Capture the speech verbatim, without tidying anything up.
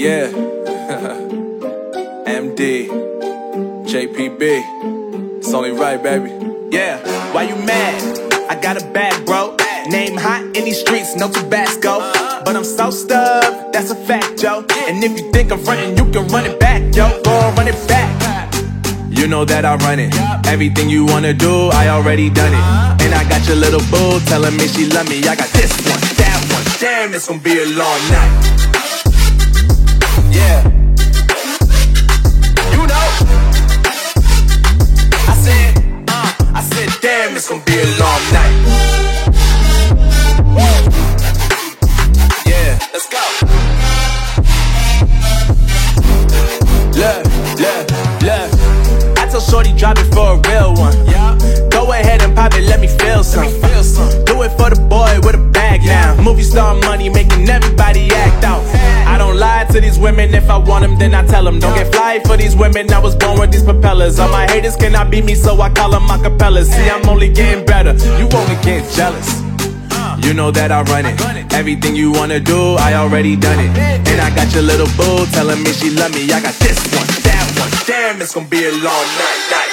Yeah. M D. J P B. It's only right, baby. Yeah, why you mad? I got a bag, bro. Name hot in these streets, no Tabasco. But I'm so stubbed, that's a fact, yo. And if you think I'm frontin', you can run it back, yo. Go on, run it back. You know that I run it. Everything you wanna do, I already done it. And I got your little boo telling me she love me. I got this one, that one. Damn, it's gonna be a long night. Yeah. You know. I said, uh, I said, damn, it's gonna be a long night. Yeah, let's go. Look, look, look. I told Shorty drop it for a real one. Yeah. Go ahead and pop it, let me feel some. Let me feel some. Do it for the boy with a bag now. Movie star money making everybody act out. I don't lie to these women, if I want them then I tell them. Don't get fly for these women, I was born with these propellers. All my haters cannot beat me, so I call them acapellas. See, I'm only getting better, you only get jealous. You know that I run it. Everything you wanna do, I already done it. And I got your little boo telling me she love me. I got this one, that one. Damn, it's gonna be a long night, night.